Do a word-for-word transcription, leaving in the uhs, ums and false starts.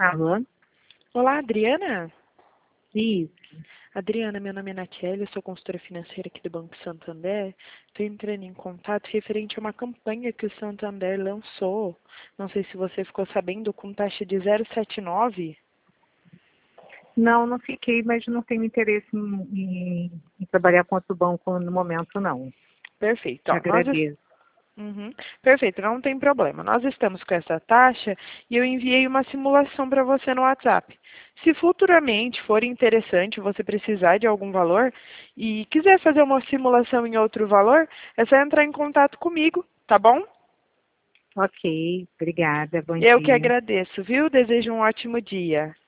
Alô? Olá, Adriana. Isso. Adriana, meu nome é Natiele, eu sou consultora financeira aqui do Banco Santander. Estou entrando em contato referente a uma campanha que o Santander lançou. Não sei se você ficou sabendo, com taxa de zero vírgula setenta e nove. Não, não fiquei, mas não tenho interesse em, em- em trabalhar com outro banco no momento, não. Perfeito. Te Ó, nós es- agradeço. Uhum. Perfeito, não tem problema. Nós estamos com essa taxa e eu enviei uma simulação para você no WhatsApp. Se futuramente for interessante, você precisar de algum valor e quiser fazer uma simulação em outro valor, é só entrar em contato comigo, tá bom? Ok, obrigada, bom Eu que dia. agradeço, viu? Desejo um ótimo dia.